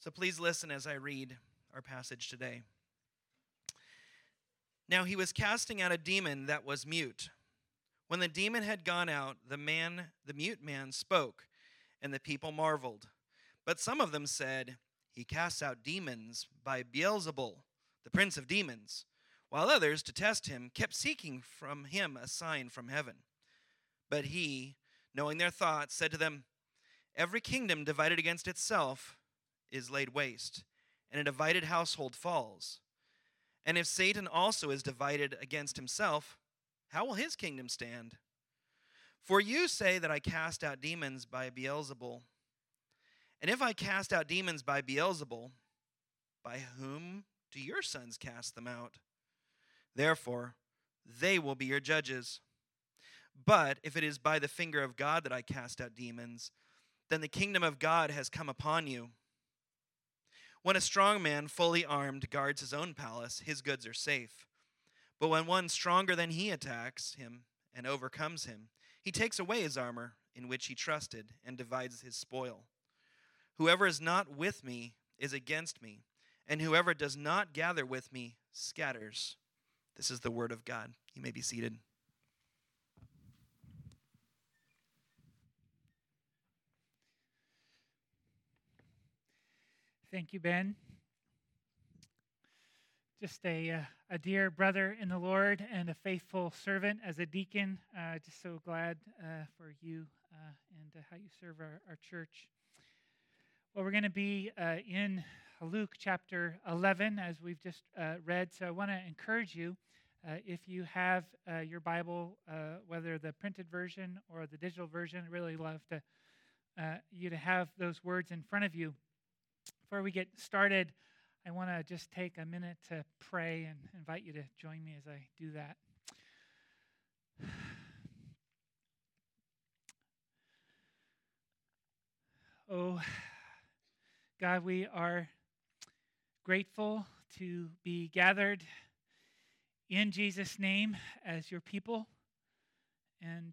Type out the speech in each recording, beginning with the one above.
So please listen as I read our passage today. Now he was casting out a demon that was mute. When the demon had gone out, the mute man spoke, and the people marveled. But some of them said, "He casts out demons by Beelzebul, the prince of demons," while others, to test him, kept seeking from him a sign from heaven. But he, knowing their thoughts, said to them, "Every kingdom divided against itself is laid waste, and a divided household falls. And if Satan also is divided against himself, how will his kingdom stand? For you say that I cast out demons by Beelzebul. And if I cast out demons by Beelzebul, by whom do your sons cast them out? Therefore, they will be your judges. But if it is by the finger of God that I cast out demons, then the kingdom of God has come upon you. When a strong man, fully armed, guards his own palace, his goods are safe. But when one stronger than he attacks him and overcomes him, he takes away his armor in which he trusted and divides his spoil. Whoever is not with me is against me, and whoever does not gather with me scatters." This is the word of God. You may be seated. Thank you, Ben. Just a dear brother in the Lord and a faithful servant as a deacon. Just so glad for you and how you serve our church. Well, we're going to be in Luke chapter 11, as we've just read. So I want to encourage you, if you have your Bible, whether the printed version or the digital version, I'd really love you to have those words in front of you. Before we get started, I want to just take a minute to pray and invite you to join me as I do that. Oh, God, we are grateful to be gathered in Jesus' name as your people. And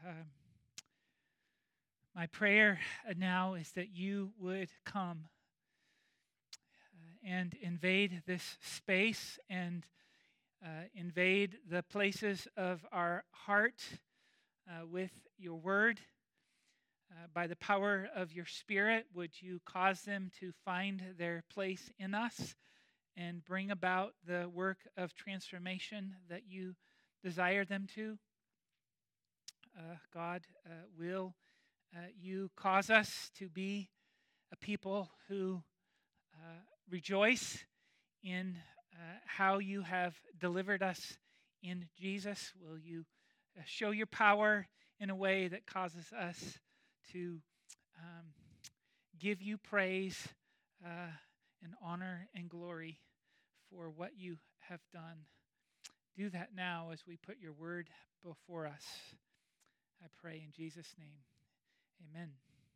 my prayer now is that you would come and invade this space and invade the places of our heart with your word. By the power of your Spirit, would you cause them to find their place in us and bring about the work of transformation that you desire them to? God, will you cause us to be a people who rejoice in how you have delivered us in Jesus? Will you show your power in a way that causes us to give you praise and honor and glory for what you have done? Do that now as we put your word before us. I pray in Jesus' name. Amen.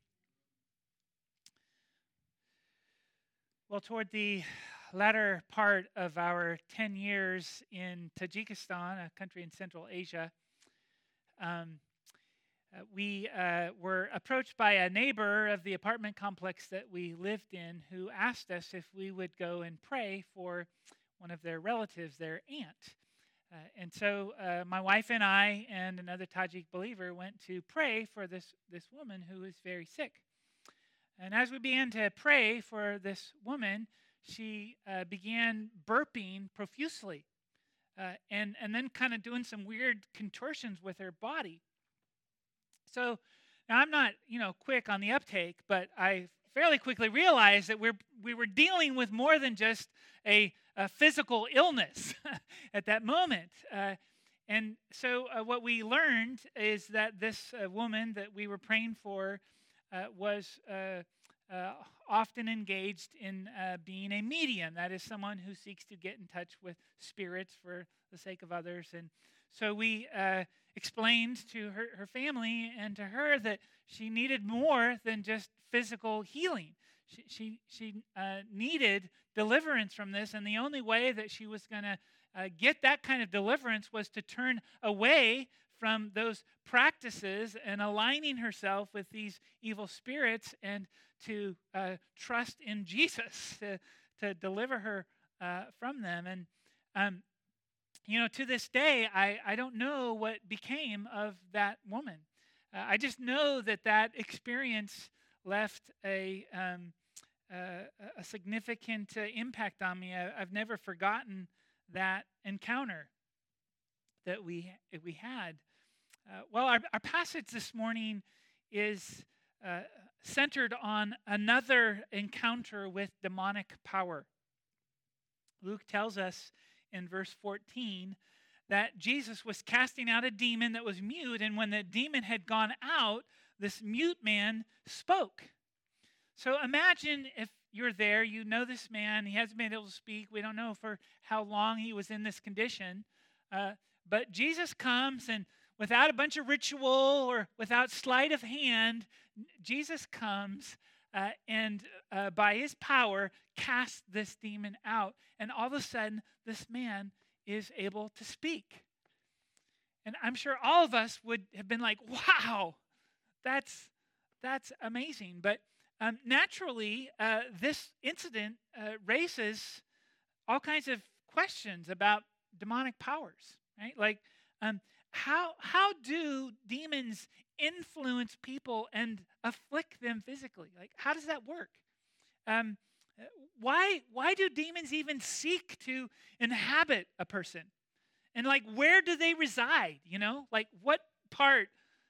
Well, toward the latter part of our 10 years in Tajikistan, a country in Central Asia, we were approached by a neighbor of the apartment complex that we lived in who asked us if we would go and pray for one of their relatives, their aunt. And so my wife and I and another Tajik believer went to pray for this woman who was very sick. And as we began to pray for this woman, she began burping profusely and then kind of doing some weird contortions with her body. So now I'm not, quick on the uptake, but I fairly quickly realized that we were dealing with more than just a physical illness at that moment. And so what we learned is that this woman that we were praying for was often engaged in being a medium. That is someone who seeks to get in touch with spirits for the sake of others. And so we explained to her family and to her that she needed more than just physical healing. She needed deliverance from this, and the only way that she was going to get that kind of deliverance was to turn away from those practices and aligning herself with these evil spirits and to trust in Jesus to deliver her from them. And, to this day, I don't know what became of that woman. I just know that experience left a significant impact on me. I've never forgotten that encounter that we had. Our passage this morning is centered on another encounter with demonic power. Luke tells us in verse 14 that Jesus was casting out a demon that was mute, and when the demon had gone out, this mute man spoke. So imagine if you're there, you know this man, he hasn't been able to speak. We don't know for how long he was in this condition. But Jesus comes, and without a bunch of ritual or without sleight of hand, Jesus comes and by his power casts this demon out. And all of a sudden, this man is able to speak. And I'm sure all of us would have been like, wow, that's amazing. But naturally, this incident raises all kinds of questions about demonic powers, right? Like, how do demons influence people and afflict them physically? Like, how does that work? Why do demons even seek to inhabit a person? And like, where do they reside? Like what part?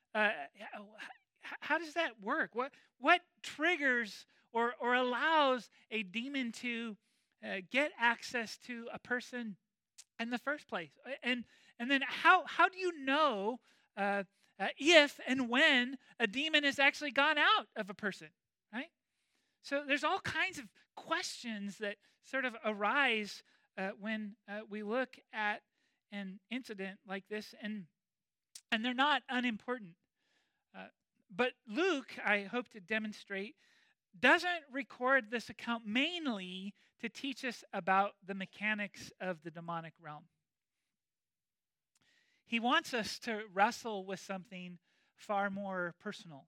How does that work? What triggers or allows a demon to get access to a person in the first place? And then how do you know if and when a demon has actually gone out of a person, right? So there's all kinds of questions that sort of arise when we look at an incident like this, and they're not unimportant. But Luke, I hope to demonstrate, doesn't record this account mainly to teach us about the mechanics of the demonic realm. He wants us to wrestle with something far more personal.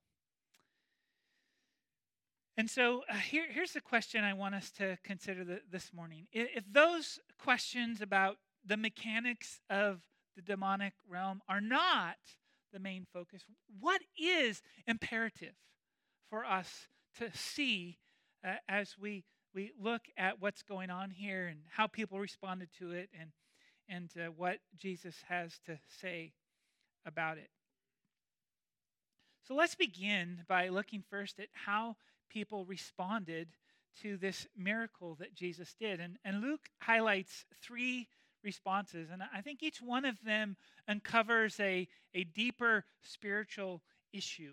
And so here's the question I want us to consider this morning. If those questions about the mechanics of the demonic realm are not the main focus, what is imperative for us to see as we look at what's going on here and how people responded to it and what Jesus has to say about it? So let's begin by looking first at how people responded to this miracle that Jesus did. And Luke highlights three responses, and I think each one of them uncovers a deeper spiritual issue.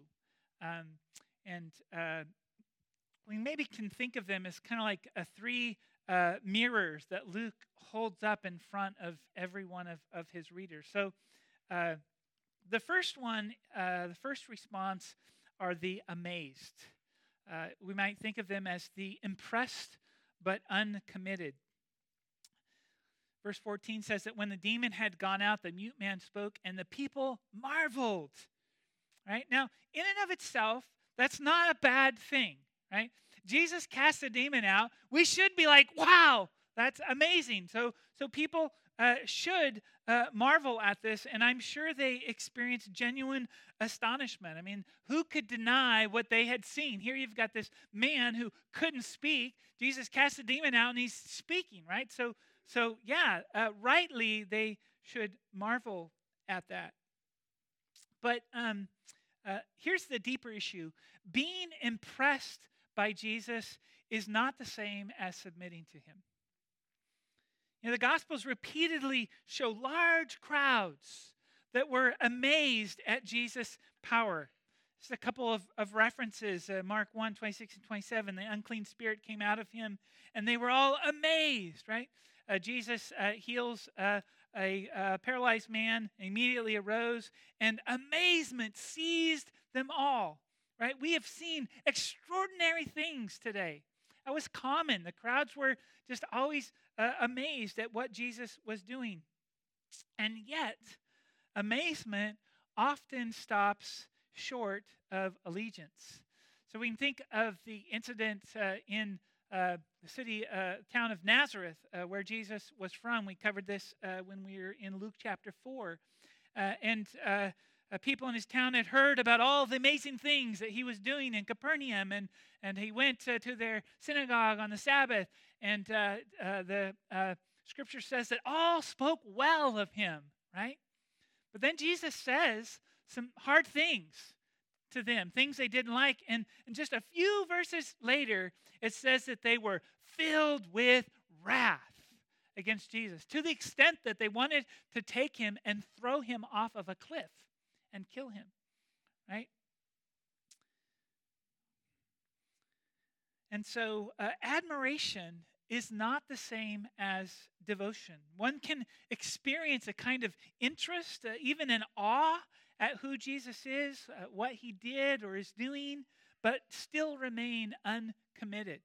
We maybe can think of them as kind of like three mirrors that Luke holds up in front of every one of his readers. So the first one, the first response are the amazed. We might think of them as the impressed but uncommitted. Verse 14 says that when the demon had gone out, the mute man spoke, and the people marveled. Right? Now, in and of itself, that's not a bad thing, right? Jesus cast the demon out. We should be like, wow, that's amazing. So people should marvel at this, and I'm sure they experienced genuine astonishment. I mean, who could deny what they had seen? Here you've got this man who couldn't speak. Jesus cast the demon out, and he's speaking, right? So yeah, rightly they should marvel at that. But here's the deeper issue. Being impressed by Jesus is not the same as submitting to him. The Gospels repeatedly show large crowds that were amazed at Jesus' power. Just a couple of references. Mark 1, 26 and 27, the unclean spirit came out of him, and they were all amazed, right? Jesus heals a paralyzed man, immediately arose, and amazement seized them all, right? We have seen extraordinary things today. That was common. The crowds were just always amazed at what Jesus was doing. And yet, amazement often stops short of allegiance. So we can think of the incident in the town of Nazareth, where Jesus was from. We covered this when we were in Luke chapter 4. And people in his town had heard about all the amazing things that he was doing in Capernaum. And he went to their synagogue on the Sabbath. And the scripture says that all spoke well of him, right? But then Jesus says some hard things to them, things they didn't like. And just a few verses later, it says that they were filled with wrath against Jesus, to the extent that they wanted to take him and throw him off of a cliff and kill him, right? And so admiration is not the same as devotion. One can experience a kind of interest, even an awe at who Jesus is, what he did or is doing, but still remain uncommitted.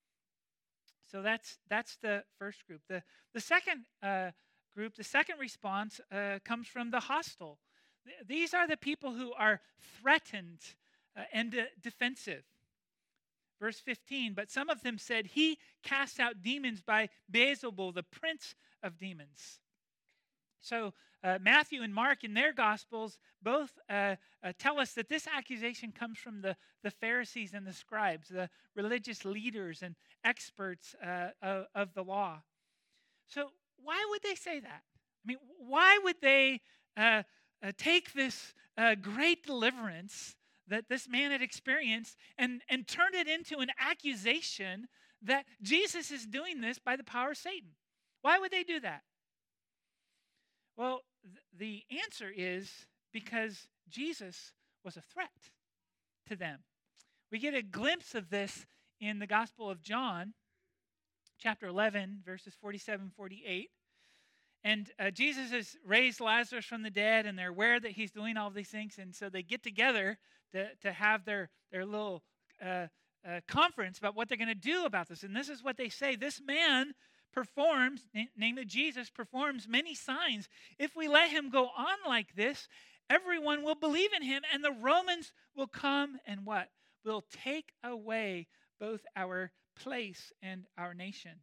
So that's the first group. The second group, the second response comes from the hostile. These are the people who are threatened and defensive. Verse 15, but some of them said, he casts out demons by Beelzebul, the prince of demons. So Matthew and Mark in their Gospels both tell us that this accusation comes from the Pharisees and the scribes, the religious leaders and experts of the law. So why would they say that? I mean, why would they take this great deliverance that this man had experienced and turn it into an accusation that Jesus is doing this by the power of Satan? Why would they do that? Well, the answer is because Jesus was a threat to them. We get a glimpse of this in the Gospel of John, chapter 11, verses 47, 48. And Jesus has raised Lazarus from the dead, and they're aware that he's doing all of these things. And so they get together to have their little conference about what they're going to do about this. And this is what they say. This man performs, namely Jesus, performs many signs. If we let him go on like this, everyone will believe in him, and the Romans will come and what? Will take away both our place and our nation.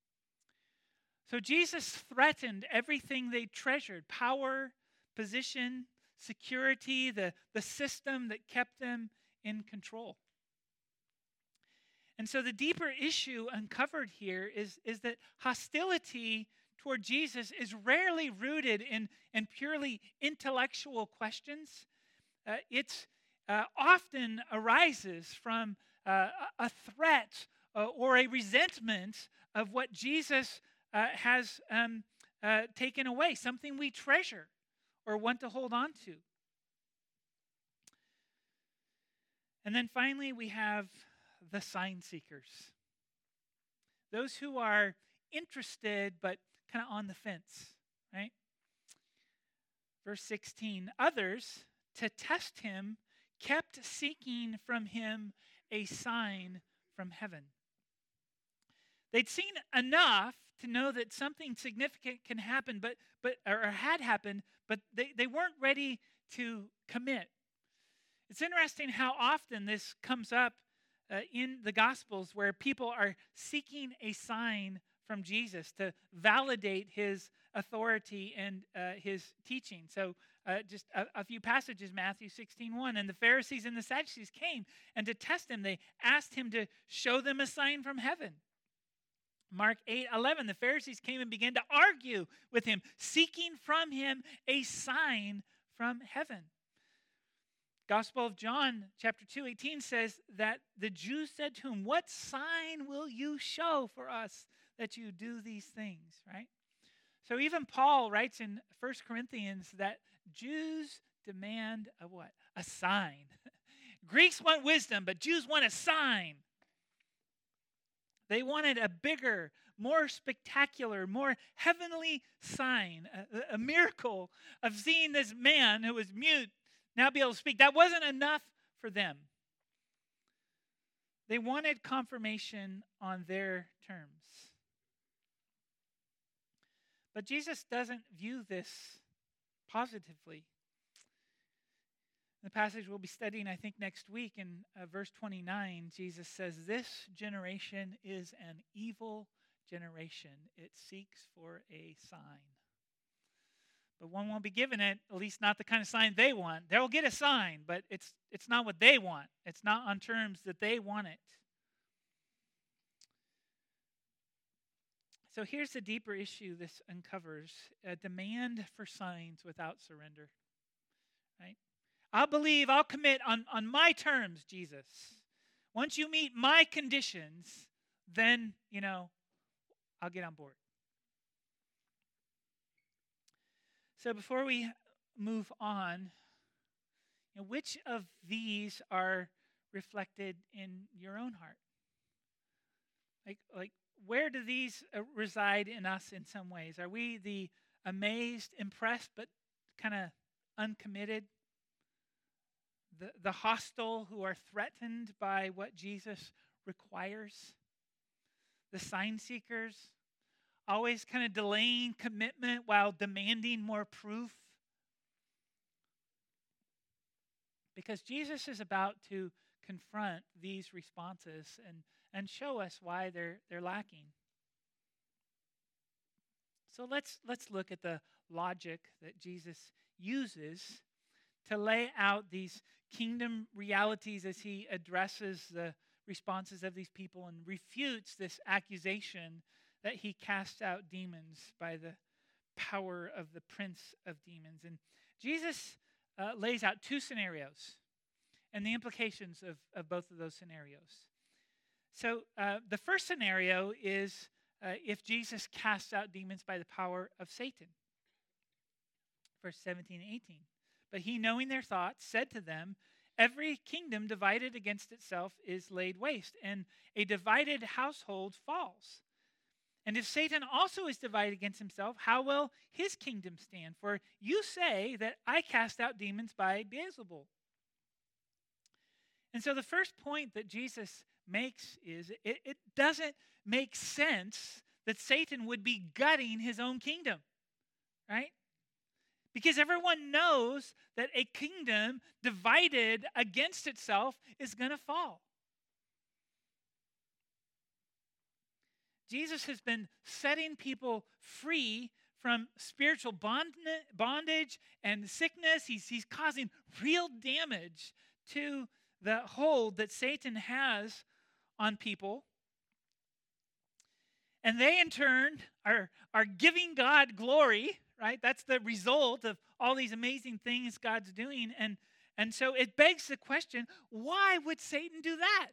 So Jesus threatened everything they treasured: power, position, security, the system that kept them in control. And so the deeper issue uncovered here is that hostility toward Jesus is rarely rooted in purely intellectual questions. It often arises from a threat or a resentment of what Jesus has taken away, something we treasure or want to hold on to. And then finally, we have the sign seekers. Those who are interested but kind of on the fence, right? Verse 16, others, to test him, kept seeking from him a sign from heaven. They'd seen enough to know that something significant can happen, but had happened, but they weren't ready to commit. It's interesting how often this comes up in the Gospels, where people are seeking a sign from Jesus to validate his authority and his teaching. So just a few passages, Matthew 16:1, and the Pharisees and the Sadducees came, and to test him, they asked him to show them a sign from heaven. Mark 8:11, the Pharisees came and began to argue with him, seeking from him a sign from heaven. Gospel of John, chapter 2:18 says that the Jews said to him, what sign will you show for us that you do these things, right? So even Paul writes in 1 Corinthians that Jews demand a what? A sign. Greeks want wisdom, but Jews want a sign. They wanted a bigger, more spectacular, more heavenly sign, a miracle of seeing this man who was mute now be able to speak. That wasn't enough for them. They wanted confirmation on their terms. But Jesus doesn't view this positively. The passage we'll be studying, I think, next week in verse 29, Jesus says, "This generation is an evil generation. It seeks for a sign. But one won't be given it, at least not the kind of sign they want. They'll get a sign, but it's not what they want. It's not on terms that they want it." So here's the deeper issue this uncovers: a demand for signs without surrender. Right? I'll believe, I'll commit on my terms, Jesus. Once you meet my conditions, then, I'll get on board. So before we move on, which of these are reflected in your own heart? Like where do these reside in us in some ways? Are we the amazed, impressed, but kind of uncommitted? The hostile who are threatened by what Jesus requires? The sign seekers, always kind of delaying commitment while demanding more proof? Because Jesus is about to confront these responses and show us why they're lacking. So let's look at the logic that Jesus uses to lay out these kingdom realities as he addresses the responses of these people and refutes this accusation that he casts out demons by the power of the prince of demons. And Jesus lays out two scenarios and the implications of both of those scenarios. So the first scenario is if Jesus casts out demons by the power of Satan. Verse 17 and 18. "But he, knowing their thoughts, said to them, 'Every kingdom divided against itself is laid waste, and a divided household falls. And if Satan also is divided against himself, how will his kingdom stand? For you say that I cast out demons by Beelzebul.'" And so the first point that Jesus makes is it doesn't make sense that Satan would be gutting his own kingdom, right? Because everyone knows that a kingdom divided against itself is going to fall. Jesus has been setting people free from spiritual bondage and sickness. He's causing real damage to the hold that Satan has on people. And they, in turn, are giving God glory, right? That's the result of all these amazing things God's doing. And so it begs the question, why would Satan do that?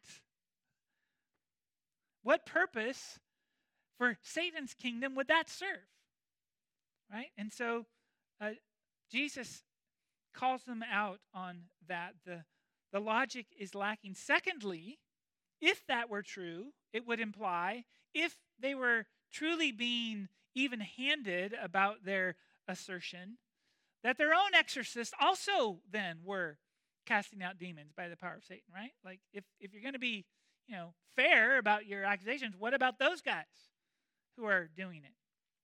What purpose for Satan's kingdom would that serve? Right? And so Jesus calls them out on that. The logic is lacking. Secondly, if that were true, it would imply if they were truly being even-handed about their assertion, that their own exorcists also then were casting out demons by the power of Satan, right? Like if you're going to be, fair about your accusations, what about those guys who are doing it?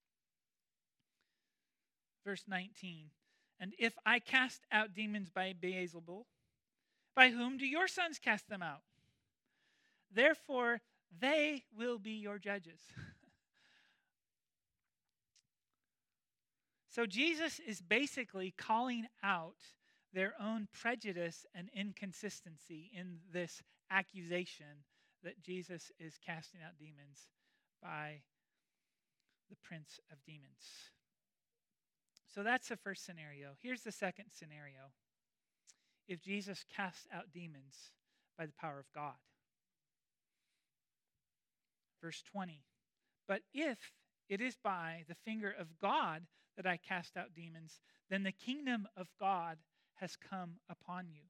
Verse 19, "And if I cast out demons by Beelzebul, by whom do your sons cast them out? Therefore, they will be your judges." So Jesus is basically calling out their own prejudice and inconsistency in this accusation that Jesus is casting out demons by the prince of demons. So that's the first scenario. Here's the second scenario. If Jesus casts out demons by the power of God. Verse 20, "But if it is by the finger of God that I cast out demons, then the kingdom of God has come upon you."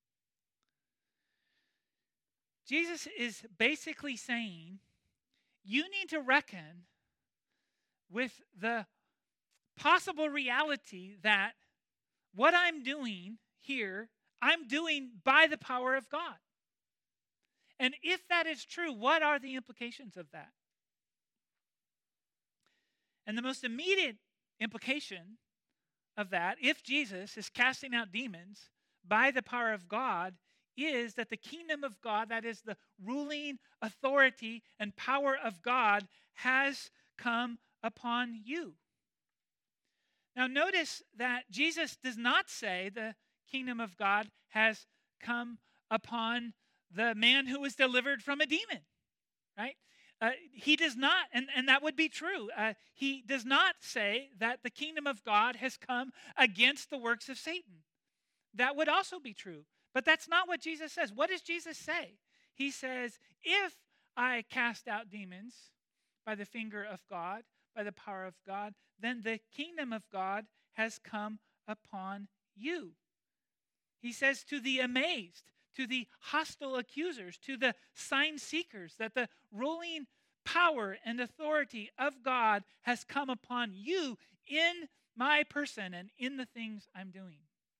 Jesus is basically saying, you need to reckon with the possible reality that what I'm doing here, I'm doing by the power of God. And if that is true, what are the implications of that? And the most immediate implication of that, if Jesus is casting out demons by the power of God is that the kingdom of God, that is the ruling authority and power of God, has come upon you. Now notice that Jesus does not say the kingdom of God has come upon the man who was delivered from a demon, right? He does not, and that would be true. He does not say that the kingdom of God has come against the works of Satan. That would also be true. But that's not what Jesus says. What does Jesus say? He says, if I cast out demons by the finger of God, by the power of God, then the kingdom of God has come upon you. He says to the amazed, to the hostile accusers, to the sign seekers, that the ruling power and authority of God has come upon you in my person and in the things I'm doing.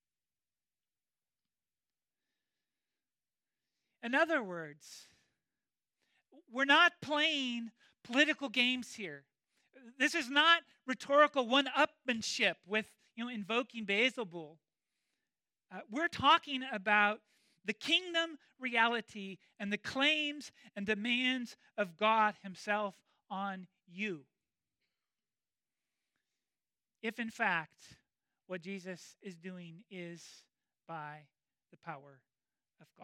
In other words, we're not playing political games here. This is not rhetorical one-upmanship with invoking Beelzebul. We're talking about the kingdom reality and the claims and demands of God himself on you. If in fact what Jesus is doing is by the power of God.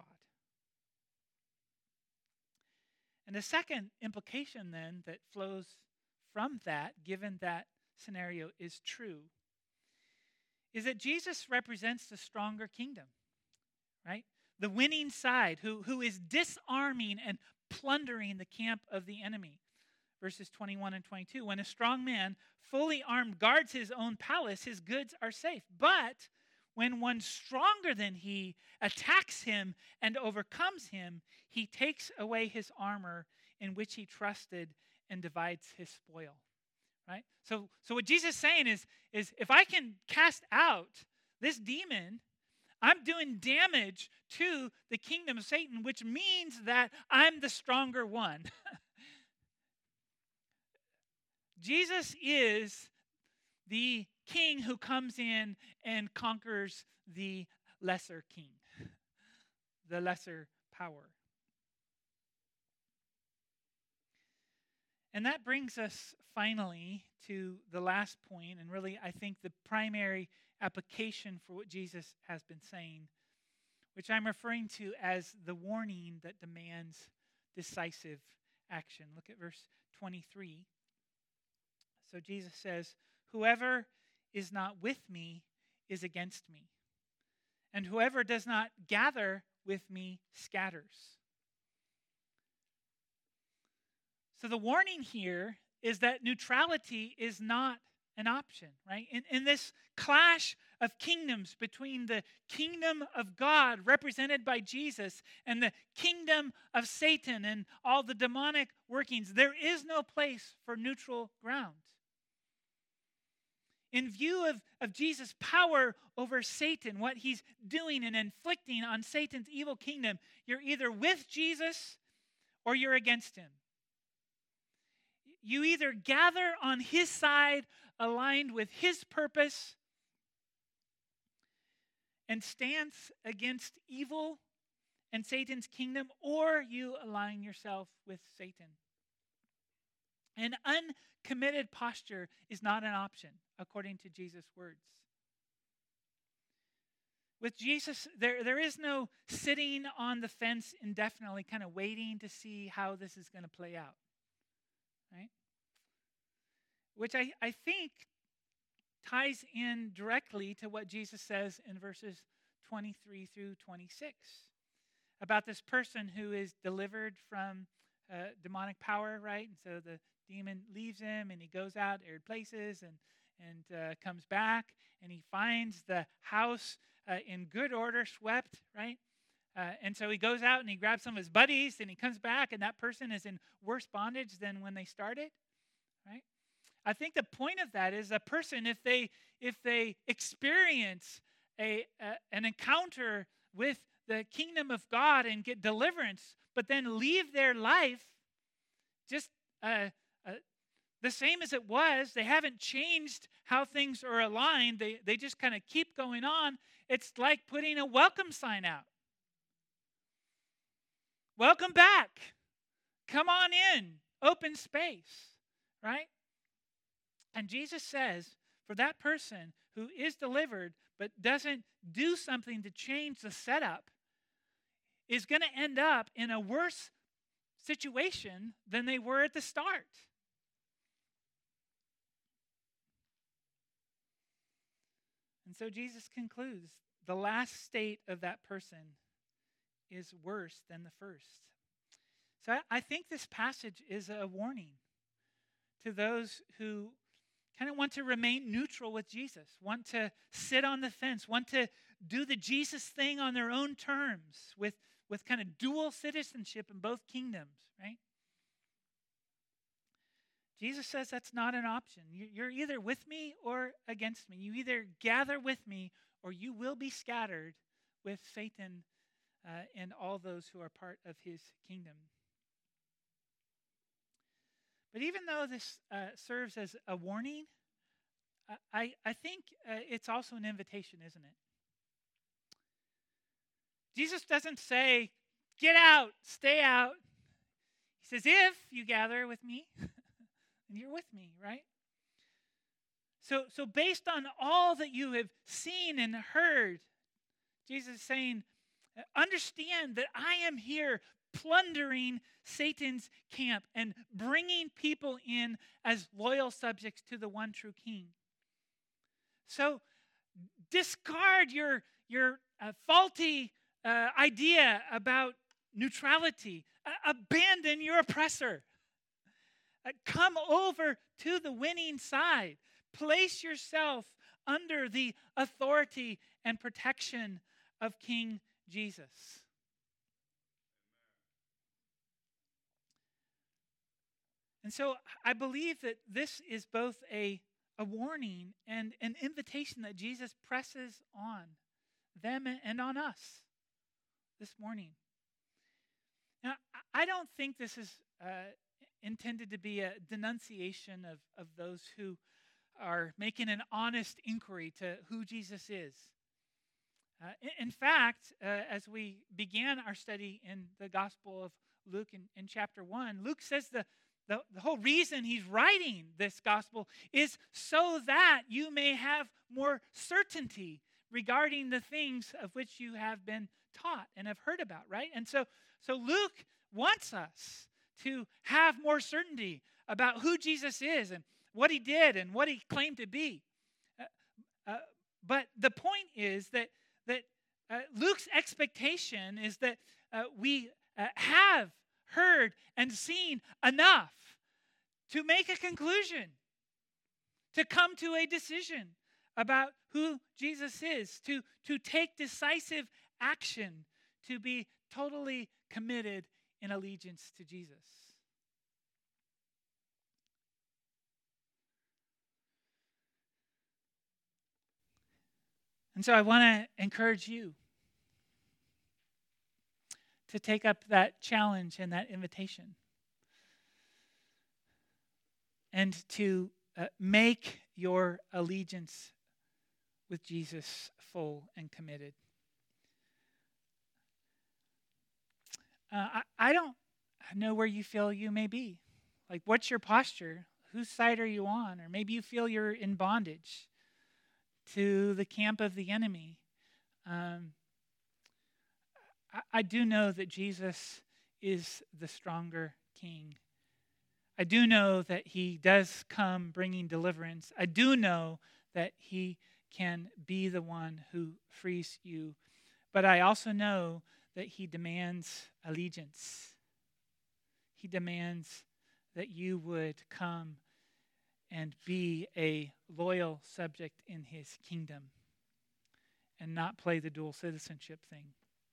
And the second implication then that flows from that, given that scenario is true, is that Jesus represents the stronger kingdom, right? The winning side who is disarming and plundering the camp of the enemy. Verses 21 and 22, when a strong man, fully armed, guards his own palace, his goods are safe. But when one stronger than he attacks him and overcomes him, he takes away his armor in which he trusted and divides his spoil. Right? So what Jesus is saying is if I can cast out this demon, I'm doing damage to the kingdom of Satan, which means that I'm the stronger one. Jesus is the king who comes in and conquers the lesser king, the lesser power. And that brings us finally to the last point, and really I think the primary application for what Jesus has been saying, which I'm referring to as the warning that demands decisive action. Look at verse 23. So Jesus says, whoever is not with me is against me, and whoever does not gather with me scatters. So the warning here is that neutrality is not an option, right? In this clash of kingdoms between the kingdom of God represented by Jesus and the kingdom of Satan and all the demonic workings, there is no place for neutral ground. In view of Jesus' power over Satan, what he's doing and inflicting on Satan's evil kingdom, you're either with Jesus or you're against him. You either gather on his side, aligned with his purpose, and stance against evil and Satan's kingdom, or you align yourself with Satan. An uncommitted posture is not an option, according to Jesus' words. With Jesus, there is no sitting on the fence indefinitely, kind of waiting to see how this is going to play out. Right? Which I think ties in directly to what Jesus says in verses 23 through 26 about this person who is delivered from demonic power, right? And so the demon leaves him and he goes out arid places and comes back and he finds the house in good order, swept, right? And so he goes out and he grabs some of his buddies and he comes back and that person is in worse bondage than when they started, right? I think the point of that is a person, if they experience an encounter with the kingdom of God and get deliverance, but then leave their life, just the the same as it was. They haven't changed how things are aligned. They just kind of keep going on. It's like putting a welcome sign out. Welcome back. Come on in. Open space, right? And Jesus says, for that person who is delivered but doesn't do something to change the setup, is going to end up in a worse situation than they were at the start. And so Jesus concludes, the last state of that person is worse than the first. So I think this passage is a warning to those who kind of want to remain neutral with Jesus, want to sit on the fence, want to do the Jesus thing on their own terms with kind of dual citizenship in both kingdoms, right? Jesus says that's not an option. You're either with me or against me. You either gather with me or you will be scattered with Satan and all those who are part of his kingdom. But even though this serves as a warning, I think it's also an invitation, isn't it? Jesus doesn't say, get out, stay out. He says, if you gather with me, and you're with me, right? So based on all that you have seen and heard, Jesus is saying, understand that I am here plundering Satan's camp and bringing people in as loyal subjects to the one true king. So discard your faulty idea about neutrality. Abandon your oppressor. Come over to the winning side. Place yourself under the authority and protection of King Jesus. And so I believe that this is both a warning and an invitation that Jesus presses on them and on us this morning. Now, I don't think this is intended to be a denunciation of those who are making an honest inquiry to who Jesus is. In fact, as we began our study in the Gospel of Luke in chapter 1, Luke says the whole reason he's writing this gospel is so that you may have more certainty regarding the things of which you have been taught and have heard about, right? And so Luke wants us to have more certainty about who Jesus is and what he did and what he claimed to be. But the point is that Luke's expectation is that we have heard and seen enough to make a conclusion, to come to a decision about who Jesus is, to take decisive action, to be totally committed in allegiance to Jesus. And so I want to encourage you to take up that challenge and that invitation and to make your allegiance with Jesus full and committed. I don't know where you feel you may be. Like, what's your posture? Whose side are you on? Or maybe you feel you're in bondage to the camp of the enemy. I do know that Jesus is the stronger king. I do know that he does come bringing deliverance. I do know that he can be the one who frees you. But I also know that he demands allegiance. He demands that you would come and be a loyal subject in his kingdom and not play the dual citizenship thing.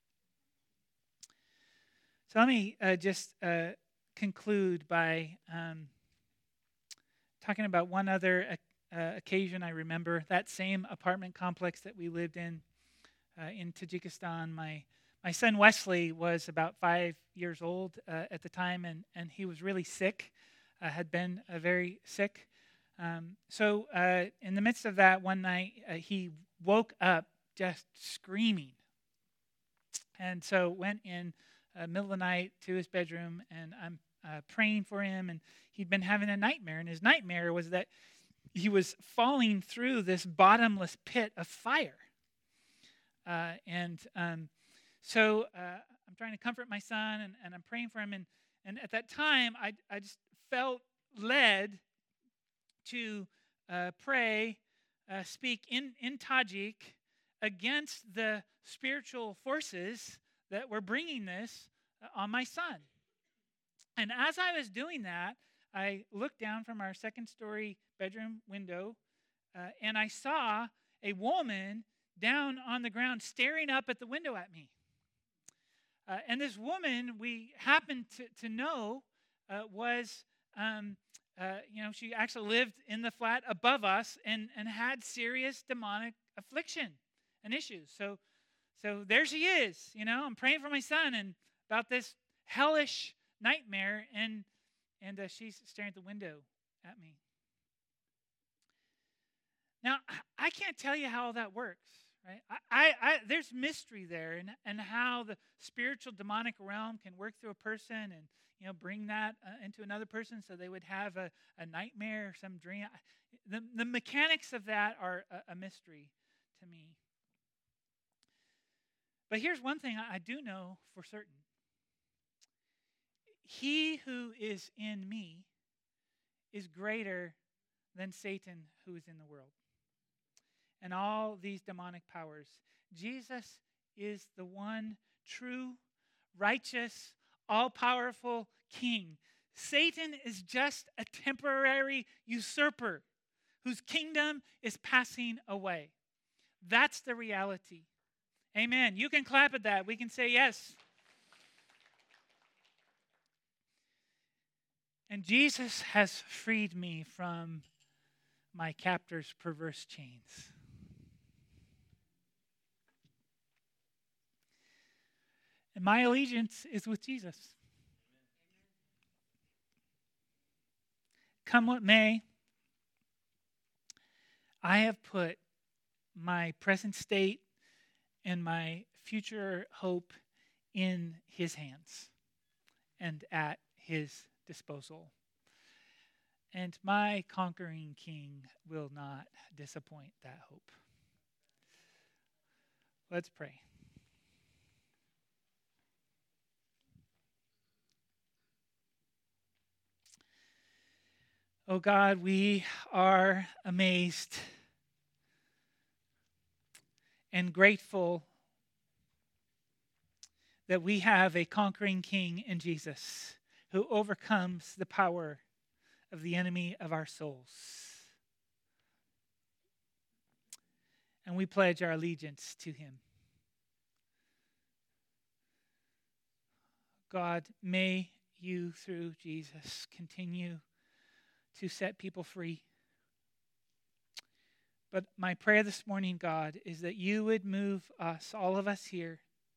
So let me just conclude by talking about one other occasion I remember. That same apartment complex that we lived in Tajikistan. My son Wesley was about 5 years old at the time, and he was really sick. had been very sick. So in the midst of that, one night he woke up just screaming. And so went in middle of the night to his bedroom, and I'm praying for him. And he'd been having a nightmare, and his nightmare was that he was falling through this bottomless pit of fire. So I'm trying to comfort my son, and I'm praying for him. And at that time, I just felt led to pray, speak in Tajik against the spiritual forces that were bringing this on my son. And as I was doing that, I looked down from our second-story bedroom window, and I saw a woman down on the ground staring up at the window at me. And this woman we happened to know was, she actually lived in the flat above us and had serious demonic affliction and issues. So there she is. I'm praying for my son and about this hellish nightmare, and she's staring at the window at me. Now, I can't tell you how all that works, right? There's mystery there, and how the spiritual demonic realm can work through a person and bring that into another person so they would have a nightmare or some dream. The mechanics of that are a mystery to me. But here's one thing I do know for certain. He who is in me is greater than Satan who is in the world and all these demonic powers. Jesus is the one true, righteous, all-powerful king. Satan is just a temporary usurper whose kingdom is passing away. That's the reality. Amen. You can clap at that. We can say yes. And Jesus has freed me from my captor's perverse chains. And my allegiance is with Jesus. Come what may, I have put my present state and my future hope in His hands and at His disposal. And my conquering King will not disappoint that hope. Let's pray. Oh God, we are amazed and grateful that we have a conquering King in Jesus who overcomes the power of the enemy of our souls. And we pledge our allegiance to Him. God, may You, through Jesus, continue to set people free. But my prayer this morning, God, is that You would move us, all of us here,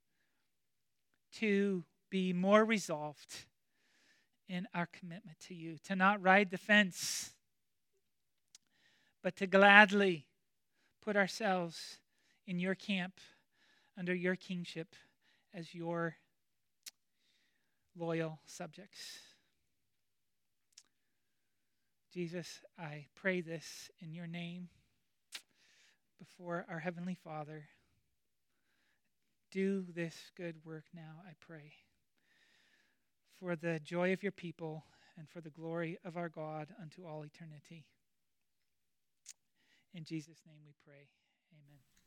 to be more resolved in our commitment to You, to not ride the fence, but to gladly put ourselves in Your camp, under Your kingship, as Your loyal subjects. Jesus, I pray this in Your name before our Heavenly Father. Do this good work now, I pray, for the joy of Your people and for the glory of our God unto all eternity. In Jesus' name we pray. Amen.